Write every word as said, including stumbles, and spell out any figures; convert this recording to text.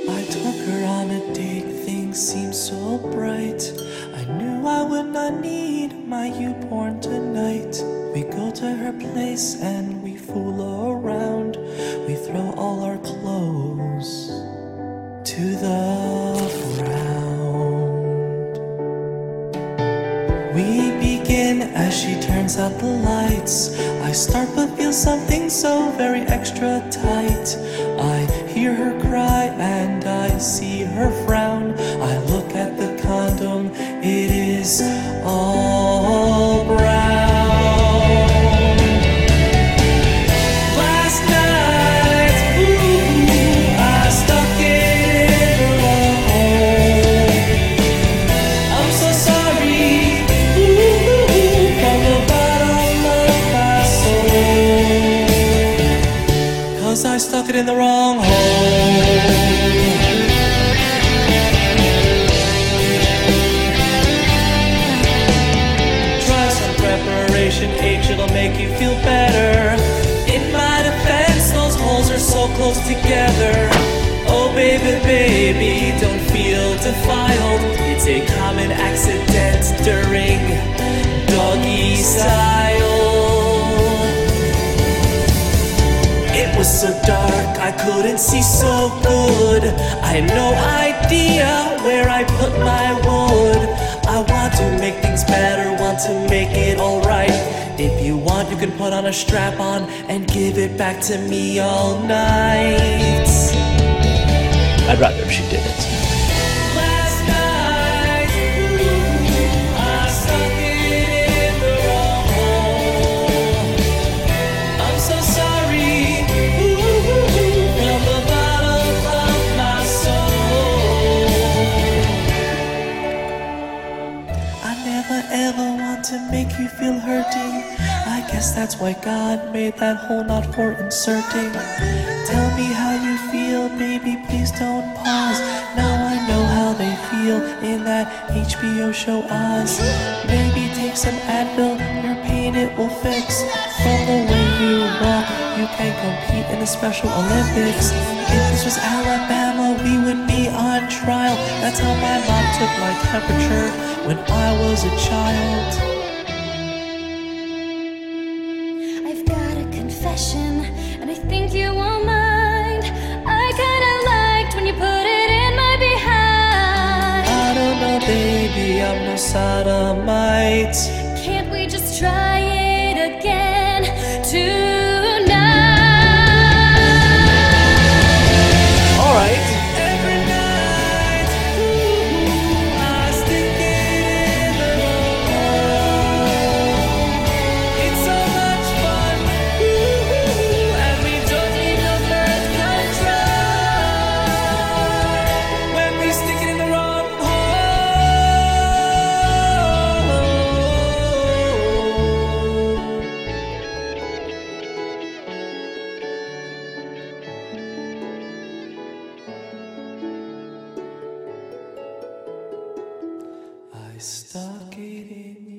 I took her on a date, things seemed so bright. I knew I would not need my U-porn tonight. We go to her place and we fool around. We throw all our clothes to the ground. We begin as she turns out the lights. I start but feel something so very extra tight. I hear her cry and I see her frown. I look at the condom, it is all brown. Last night, ooh, I stuck it in the wrong hole. I'm so sorry, ooh, from the bottom of my soul, 'cause I stuck it in the wrong hole. H, it'll make you feel better. In my defense, those holes are so close together. Oh baby, baby, don't feel defiled. It's a common accident during doggy style. It was so dark, I couldn't see so good. I had no idea where I put my wood. I want to make things better, want to make it alright. If you want, you can put on a strap-on and give it back to me all night. I'd rather if she did it. Last night, ooh, I stuck it in the wrong hole. I'm so sorry, ooh, from the bottom of my soul. I never ever want to make you feel hurting. I guess that's why God made that hole not for inserting. Tell me how you feel, baby, please don't pause. Now I know how they feel in that H B O show Oz. Baby, take some Advil, your pain it will fix. From the way you walk, you can compete in the Special Olympics. If this was Alabama, we would be on trial. That's how my mom took my temperature when I was a child. And I think you won't mind. I kinda liked when you put it in my behind. I don't know, baby, I'm no sodomite. Can't we just try it again tonight? Alright. Every night, ooh, I stick it in the wrong hole. It's so much fun, ooh, and we don't need no birth control when we stick it in the wrong hole. I stuck it in